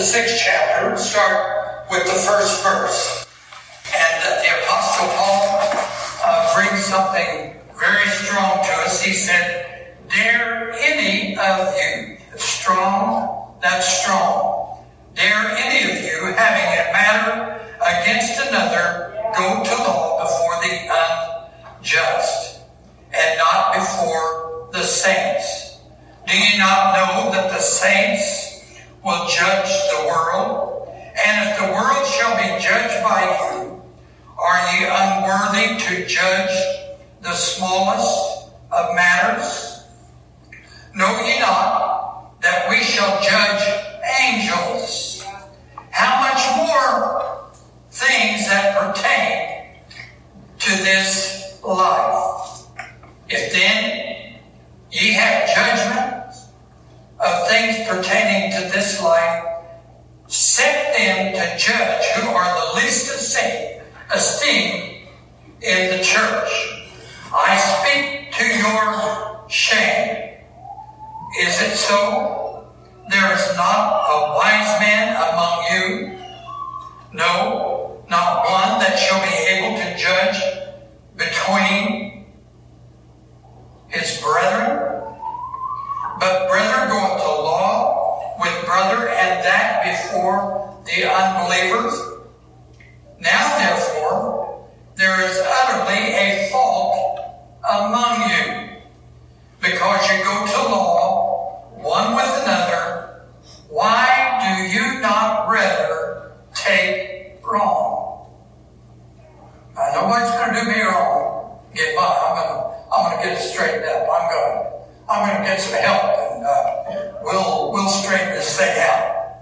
6th chapter, start with the first verse. And the Apostle Paul brings something very strong to us. He said, dare any of you, strong, that's strong. Dare any of you, having a matter against another, go to law before the unjust, and not before the saints. Do ye not know that the saints will judge the world? And if the world shall be judged by you, are ye unworthy to judge the smallest of matters? Know ye not that we shall judge angels? How much more things that pertain to this life? If then ye have judgment of things pertaining to this life, set them to judge who are the least esteemed in the church. I speak to your shame. Is it so? There is not a wise man among you, no, not one that shall be able to judge between his brethren. But brother goeth to law with brother, and that before the unbelievers. Now therefore there is utterly a fault among you, because you go to law one with another. Why do you not rather take wrong? Now, nobody's going to do me wrong. Get by. I'm going to get it straightened up. I'm going to get some help, and we'll straighten this thing out.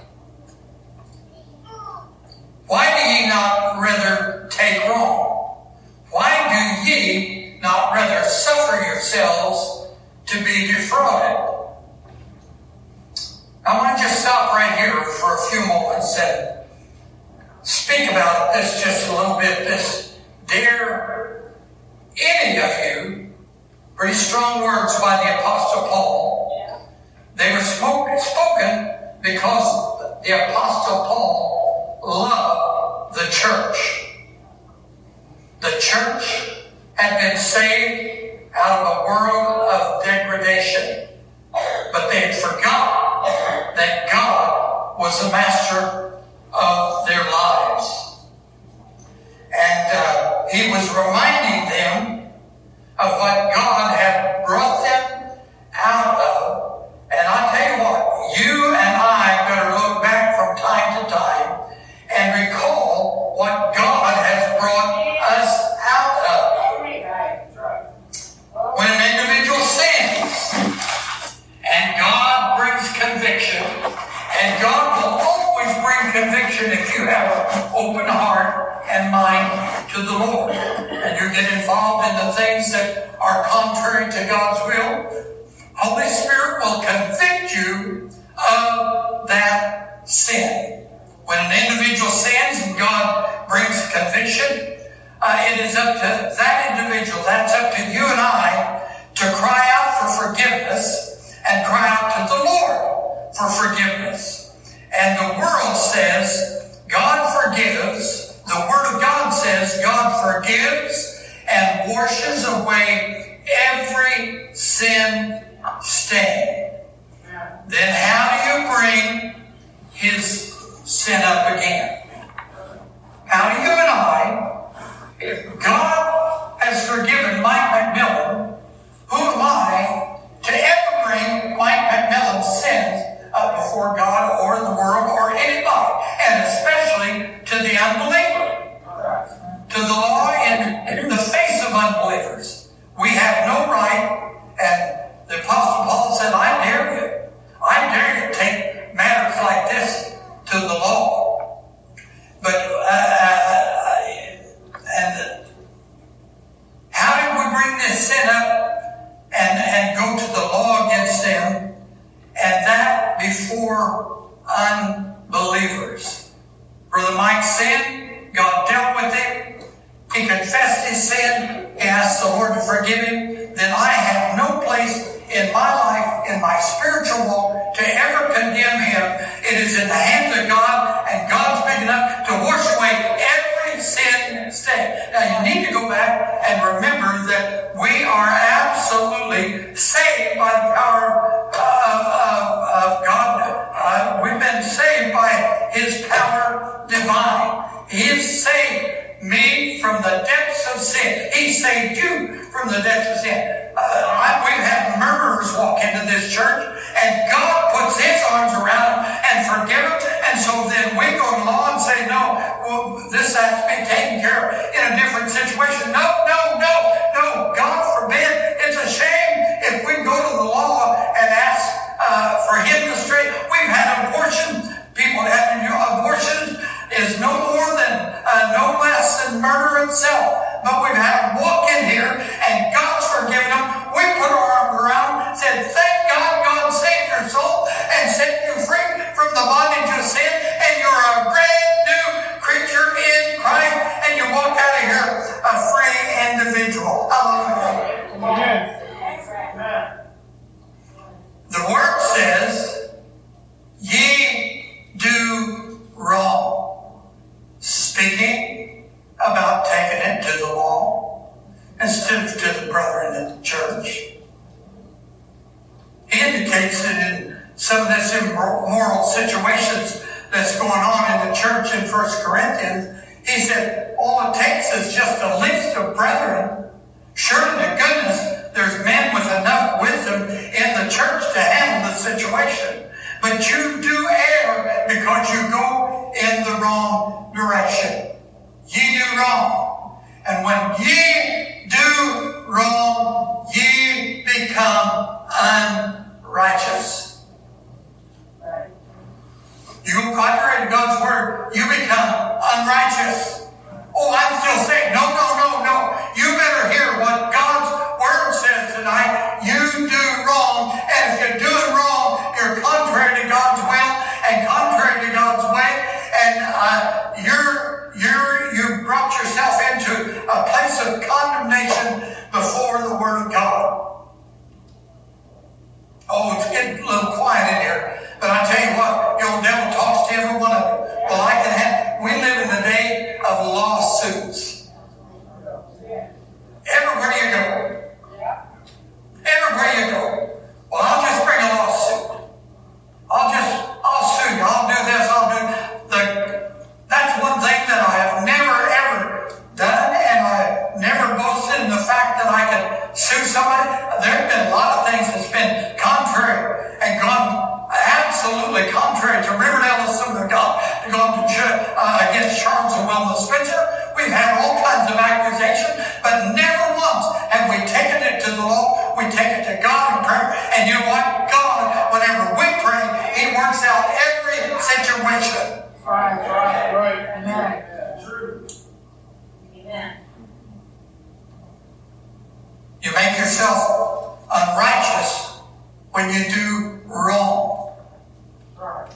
Why do ye not rather take wrong? Why do ye not rather suffer yourselves to be defrauded? I want to just stop right here for a few moments and speak about this just a little bit. This, dare any of you, pretty strong words by the Apostle Paul. They were spoken because the Apostle Paul loved the church. The church had been saved out of a world of degradation, but they had forgotten that God was the master of their lives. And he was reminding them of what God had brought them out of. And I tell you what, you and I better look back from time to time and recall what God has brought us out of. When an individual sins and God brings conviction, and God will always bring conviction if you have an open heart and mind to the Lord, and you get involved in the things that are contrary to God's will, Holy Spirit will convict you of that sin. When an individual sins and God brings conviction, it is up to that individual, that's up to you and I, to cry out for forgiveness and cry out to the Lord for forgiveness. And the world says God forgives. The Word of God says God forgives and washes away every sin stain. Then how do you bring his sin up again? How do you and I, if God has forgiven Mike McMillan, who am I to ever bring Mike McMillan's sins up before God or the world or anybody, and especially to the unbeliever, to the law in the face of unbelievers? We have no right, and the Apostle Paul said, I dare you to take matters like this to the law. But how did we bring this sin up and go to the law against them, and that before unbelievers? Brother Mike sinned, God dealt with him, he confessed his sin, he asked the Lord to forgive him. Then I have no place in my life, in my spiritual walk, to ever condemn him. It is in the hands and remember that we are absolutely saved by the power of God. We've been saved by His power divine. He has saved me from the depths of sin. He saved you from the depths of sin. We've had murderers walk into this church, and God puts His arms around them and forgive them. And so then we go to law and say, no, well, this has to be taken care of in a different situation. No. God forbid. It's a shame if we go to the law and ask for Him to straighten. We've had abortions. People having abortions is no more than, no less than murder itself. But we've had them walk in here, and God's forgiven them. We put our arm around, said, thank God, God saved your soul and set you free from the bondage of sin, and you're a brand new creature in Christ, and you walk out of here a free individual. Hallelujah. Amen. The Word says, ye do wrong, speaking about taking it to the law instead of to the brethren in the church. He indicates that in some of this immoral situations that's going on in the church in 1 Corinthians, he said, all it takes is just a list of brethren. Surely to goodness, there's men with enough wisdom in the church to handle the situation. But you do err because you go in the wrong direction. Ye do wrong. And when ye do wrong, ye become unrighteous. You go contrary to God's word, you become unrighteous. Oh, I'm still saying, no. You better hear what God's word says tonight. You do wrong, and if you're doing wrong, you're contrary to God's will and contrary to God's way, and you brought yourself into a place of condemnation before the Word of God. Oh, it's getting a little quiet in here, but I tell you what, the old devil talks to every one of you. Well, we live in the day of lawsuits. Everywhere you go. Well, I'll just bring a lawsuit. I'll sue you. I'll do this. That's one thing that I have never ever done, and I never boasted in the fact that I could sue somebody. There have been a lot of things that's been contrary and gone absolutely contrary to Riverdale Assembly of God, gone to against Charles and Wilma Spencer. We've had all kinds of accusations, but never once have we taken it to the law. We take it to God in prayer. And you know what? God, whenever we pray, He works out every situation. Right. Amen. True. Amen. You make yourself unrighteous when you do wrong. Right.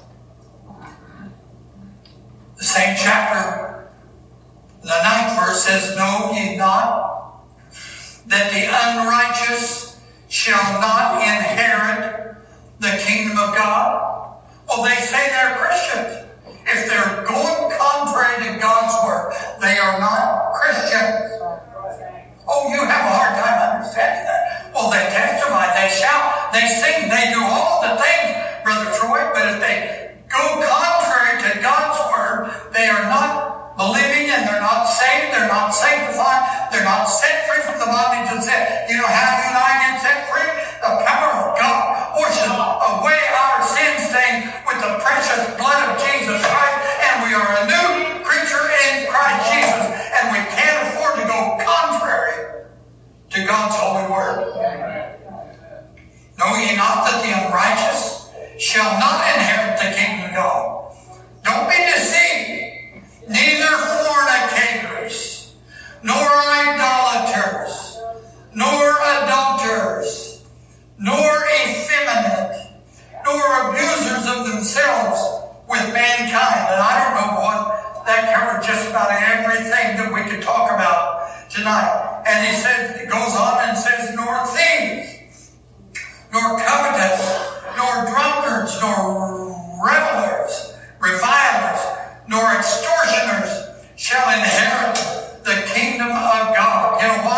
The same chapter, the 9th verse says, know ye not that the unrighteous shall not inherit the kingdom of God? Well, they say they're Christians. If they're going contrary to God's word, they are not Christians. Oh, you have a hard time understanding that. Well, they testify, they shout, they sing, they do all the things, Brother Troy, but if they go contrary to God's word, they are not believing, and they're not saved, they're not sanctified, they're not set free from the bondage of sin. You know how you and I get set free? The power of God washes away our sin stain with the precious blood of Jesus Christ, and we are a new creature in Christ Jesus, and we can't afford to go contrary to God's holy word. Know ye not that the unrighteous shall not inherit the kingdom of God? Don't be deceived. Neither fornicators, nor idolaters, nor adulterers, nor effeminate, nor abusers of themselves with mankind. And I don't know what, that covered just about everything that we could talk about tonight. And he says, it goes on and says, nor thieves, nor covetous, nor drunkards, nor revelers, revilers, nor extortioners shall inherit the kingdom of God. You know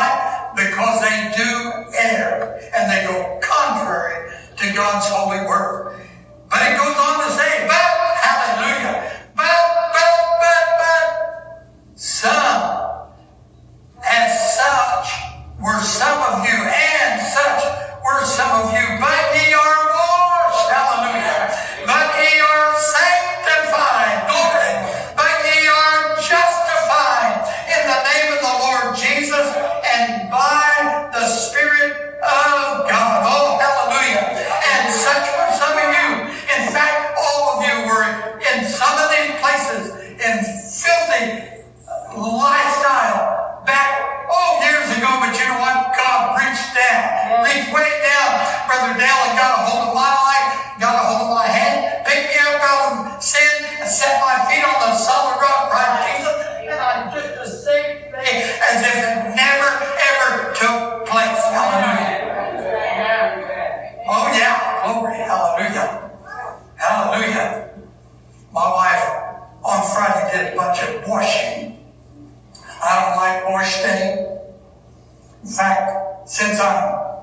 Hallelujah. My wife on Friday did a bunch of washing. I don't like wash day. In fact, since I'm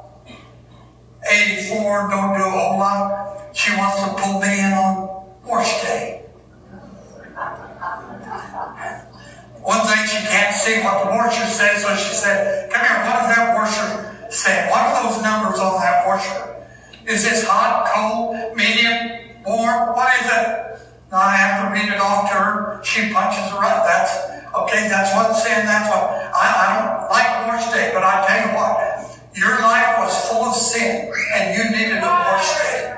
84, don't do a whole lot, she wants to pull me in on wash day. One thing, she can't see what the washer says, so she said, come here, what does that washer say? What are those numbers on that washer? Is this hot, cold, medium, warm? What is it? Now I have to read it off to her. She punches her up. That's okay, that's what it's saying, that's what. I don't like wash day, but I tell you what, your life was full of sin, and you needed a wash day.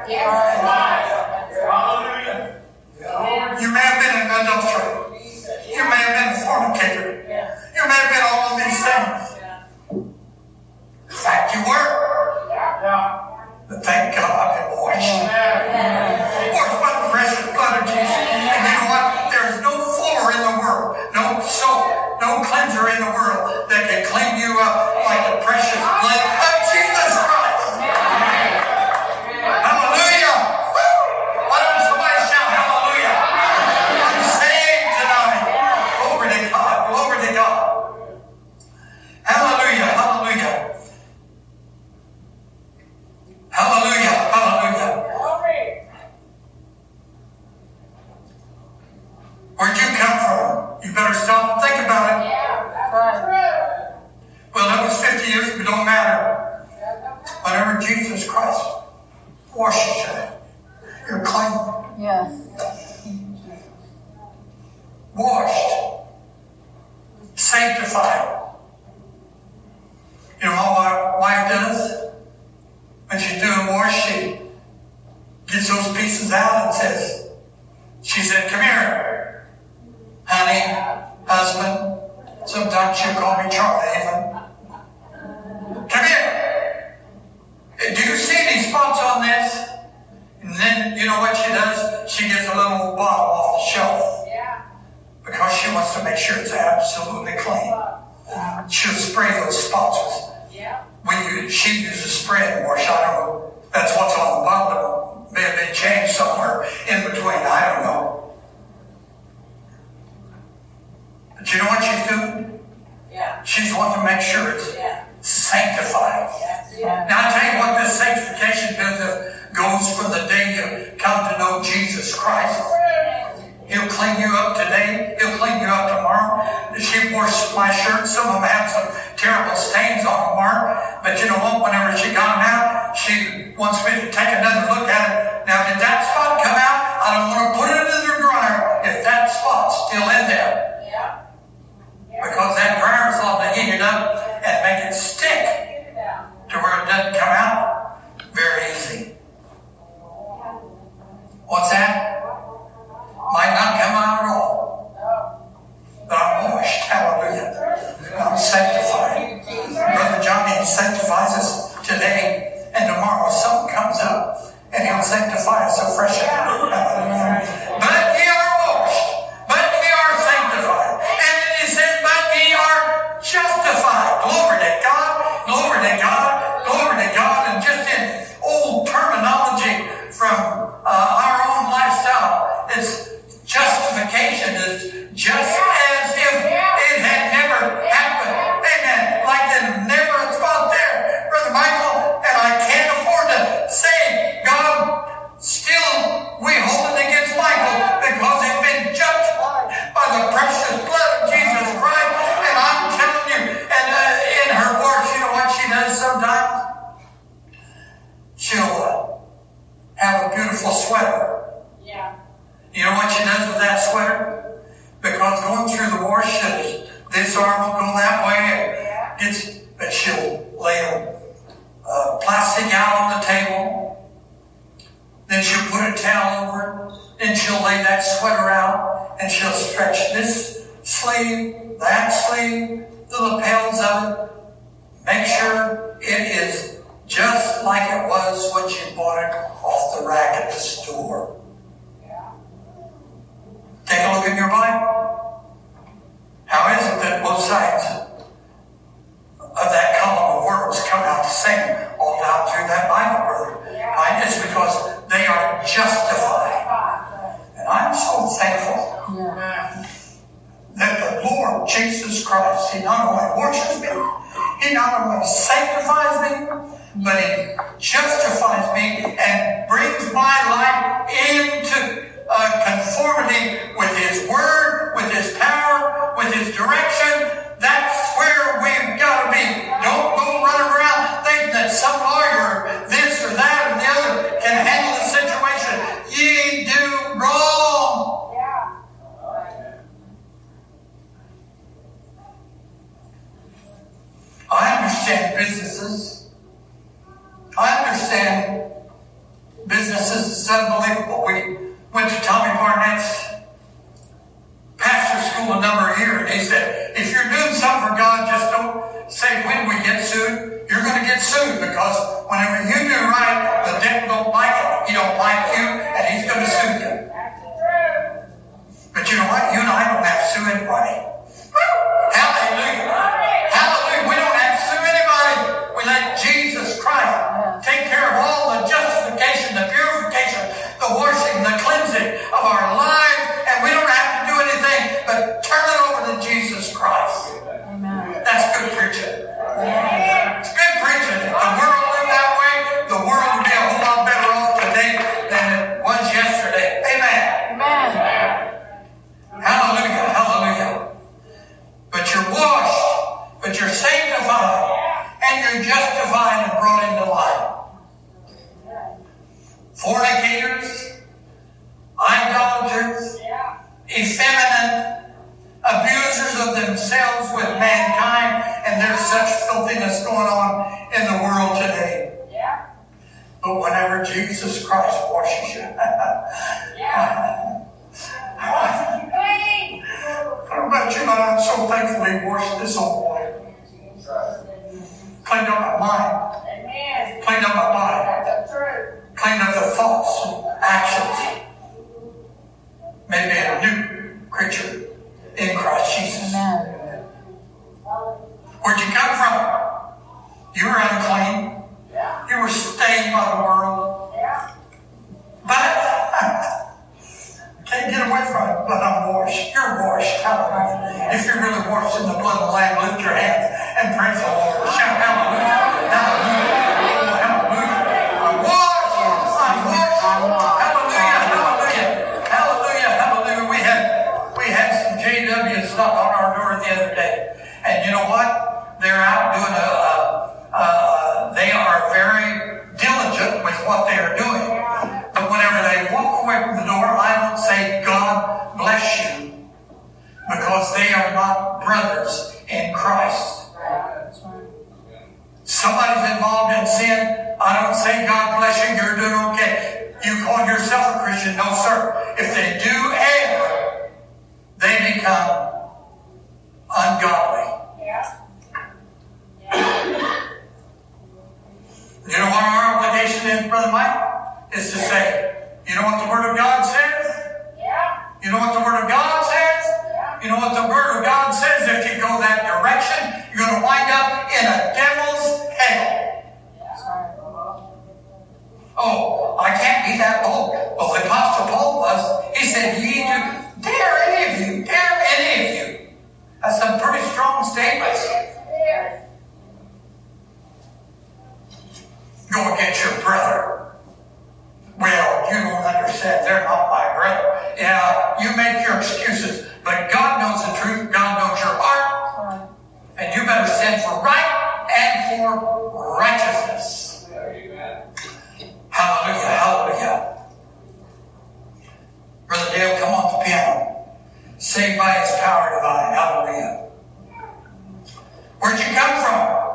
You may have been an adulterer. You may have been a fornicator. You may have been all of these things. In fact, you were. But thank God it washed. Washed by the precious blood of Jesus. And you know what? There's no fuller in the world, no soap, no cleanser in the world that can clean you up like the precious blood of Jesus Christ. Hallelujah. Why don't somebody shout hallelujah? I'm saved tonight. Glory to God. Glory to God. Hallelujah. Hallelujah. Hallelujah. Hallelujah. Where'd you come from? You better stop and think about it. Well, that was 50 years, but it don't matter. Whenever Jesus Christ washes you, you're clean. Yes. Washed. Sanctified. You know what my wife does? When she's doing wash, she gets those pieces out and says, she said, come here, honey, husband. Sometimes she'll call me Charlie even. Come here. Do you see any spots on this? And then, you know what she does? She gets a little bottle off the shelf. Because she wants to make sure it's absolutely clean. She'll spray those spots with. She uses spray wash. I don't know. That's what's on the bottle. Maybe they changed somewhere in between. I don't know. But you know what she's doing? She's wanting to make sure it's sanctified. Now I tell you what this sanctification business goes from the day you come to know Jesus Christ. He'll clean you up today. He'll clean you up tomorrow. She washed my shirt. Some of them had some terrible stains on them, Mark. But you know what? Whenever she got them out, she wants me to take another look at it. Now, did that spot come out? I don't want to put it in the dryer if that spot's still in there. Because that dryer's all to heat it up and make it stick to where it doesn't come out very easy. What's that? Might not come out at all. But I'm washed. Hallelujah. I'm sanctified. Brother Johnny sanctifies us today, and tomorrow something comes up, and he'll sanctify us afresh. But ye are washed. But ye are sanctified. And then he says, but ye are justified. Glory to God. Glory to God. Glory to God. And just in old terminology from our own lifestyle, it's justification is just as if it had never happened. Amen. Like there's never a spot there, Brother Michael, and I can't afford to say, God, still we hold it against Michael because he's been judged by the precious blood of Jesus Christ. And I'm telling you, and in her words, you know what she does sometimes? She'll have a beautiful sweater. You know what she does with that sweater? Because going through the wash, this arm will go that way, but she'll lay a plastic out on the table. Then she'll put a towel over it. Then she'll lay that sweater out, and she'll stretch this sleeve, that sleeve, the lapels of it. Make sure it is just like it was when she bought it off the rack at the store. Take a look in your Bible. How is it that both sides of that column of words come out the same all down through that Bible, brother? Right? It's because they are justified. Lord Jesus Christ, He not only washes me, He not only sanctifies me, but He justifies me and brings my life into conformity with His Word, with His power, with His direction. That's where we've got to be. Don't go running around thinking that some lawyer, this or that or the other, can handle the situation. Ye do wrong. I understand businesses. I understand businesses. It's unbelievable. We went to Tommy Barnett's pastor school a number of years, and he said, if you're doing something for God, just don't say when we get sued. You're going to get sued, because whenever you do right, the devil don't like it. He don't like you, and he's going to sue you. But you know what? You and I don't have to sue anybody. Hallelujah. Hallelujah. We don't have to sue anybody. We let Jesus Christ take care of all the justification, the purification, the washing, the cleansing of our lives, and we don't have to do anything but turn it over to Jesus Christ. Amen. That's good preaching. It's good preaching. If the world lived that way, the world would be a whole lot better off today than it was yesterday. Amen. Amen. Hallelujah. Hallelujah. But you're washed, but you're sanctified, and you're justified and brought into life. Fornicators, idolaters, effeminate, abusers of themselves with mankind, and there's such filthiness going on in the world today. But whenever Jesus Christ washes you, I don't know about you, but I'm so thankful He washed this old boy. Cleaned up my mind. Cleaned up my body. Cleaned up the thoughts and actions. Made me a new creature in Christ Jesus. Amen. Where'd you come from? You were unclean. You were stained by the world. But I can't get away from it. But I'm washed. You're washed. Hallelujah. If you're really washed in the blood of the Lamb, lift your hands and praise the Lord. Shout hallelujah. Hallelujah. Hallelujah. I'm washed. I'm washed. Hallelujah. Hallelujah. Hallelujah. Hallelujah. We had some JWs knock on our door the other day. And you know what? They're out doing they are very diligent with what they are doing. But whenever they walk away from the door, I don't say, God bless you, because they are not brothers in Christ. Somebody's involved in sin, I don't say, God bless you, you're doing okay. You call yourself a Christian? No, sir. If they do err, they become ungodly. You know what our obligation is, Brother Mike? Is to say, you know what the Word of God says? You know what the Word of God says? You know what the Word of God says? If you go that direction, you're going to wind up in a devil's hell. Oh, I can't be that bold. Well, the Apostle Paul was. He said, ye do, dare any of you, dare any of you. That's some pretty strong statements. Go against your brother. Well, you don't understand. They're not my brother. Yeah, you make your excuses. But God knows the truth. God knows your heart. And you better stand for right and for righteousness. Hallelujah. Hallelujah. Brother Dale, come on the piano. Saved by His power divine. Hallelujah. Where'd you come from?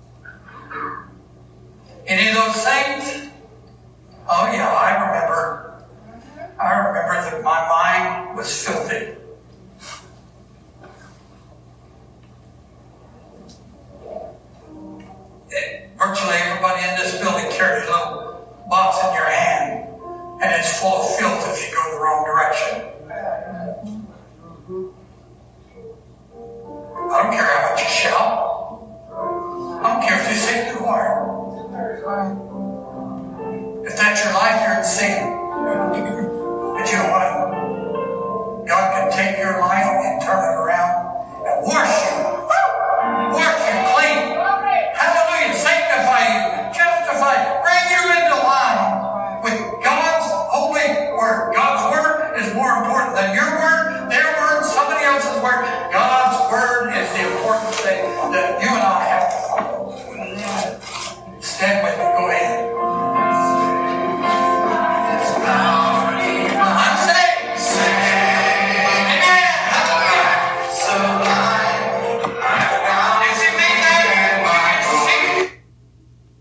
Any of those things? Oh yeah, I remember that my mind was filled